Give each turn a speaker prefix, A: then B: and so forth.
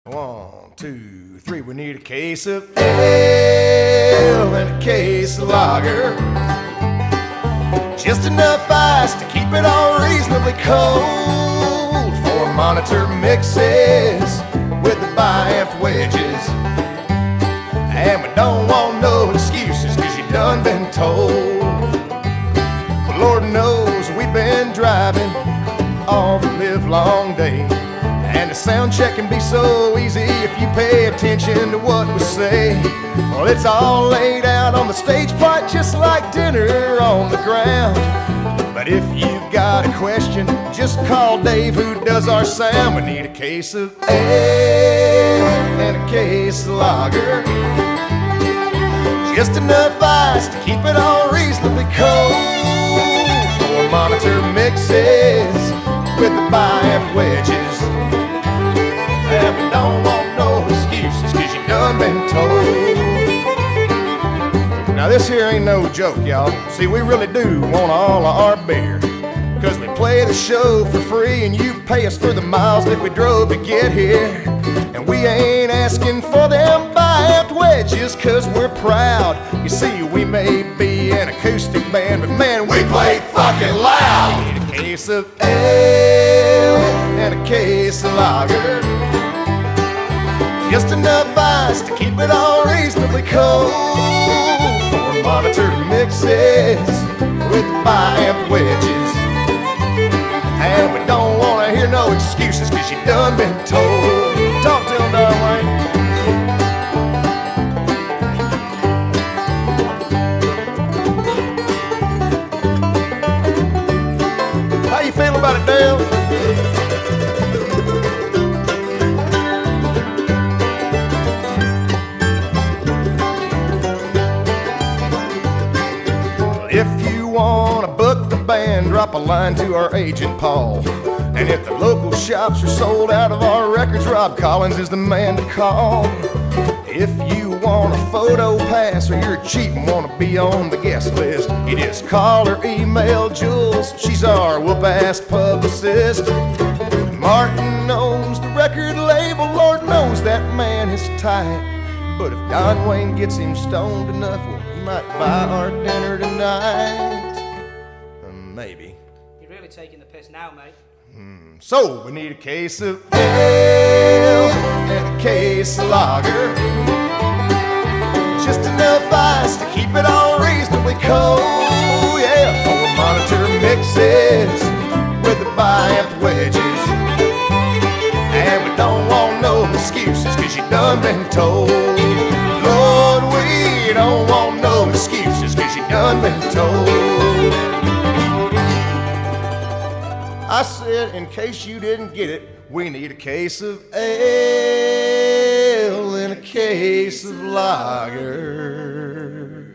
A: 1, 2, 3, we need a case of ale and a case of lager. Just enough ice to keep it all reasonably cold. 4 monitor mixes with the bi-amped wedges. And we don't want no excuses, cause you done been told. But Lord knows we've been driving all the live long day. And the sound check can be so easy if you pay attention to what we say. Well, it's all laid out on the stage part just like dinner on the ground. But if you've got a question, just call Dave who does our sound. We need a case of ale and a case of lager. Just enough ice to keep it all reasonably cold. 4 monitor mixes with the bi-amped wedges. And we don't want no excuses, cause you done been told. Now this here ain't no joke, y'all. See, we really do want all of our beer, cause we play the show for free and you pay us for the miles that we drove to get here. And we ain't asking for them bi-amped wedges, cause we're proud. You see, we may be an acoustic band, but man, we play fucking loud. We need a case of ale and a case of lager. Just enough ice to keep it all reasonably cold. 4 monitor mixes with bi-amped wedges. And we don't want to hear no excuses, cause you done been told. Talk to him, Don Wayne. How you feel about it, Dale? If you want to book the band, drop a line to our agent, Paul. And if the local shops are sold out of our records, Rob Collins is the man to call. If you want a photo pass or you're cheap and want to be on the guest list, you just call or email Jules. She's our whoop-ass publicist. Martin owns the record label. Lord knows that man is tight. But if Don Wayne gets him stoned enough, well, he might buy our dinner tonight. Maybe.
B: You're really taking the piss now, mate.
A: So we need a case of ale and a case of lager. Just enough ice to keep it all reasonably cold. Yeah, 4 monitor mixes with the bi-amped wedges. And we don't want no excuses, cause you done been told. Lord, we don't want no excuses, cause you done been told. I said, in case you didn't get it, we need a case of ale and a case of lager.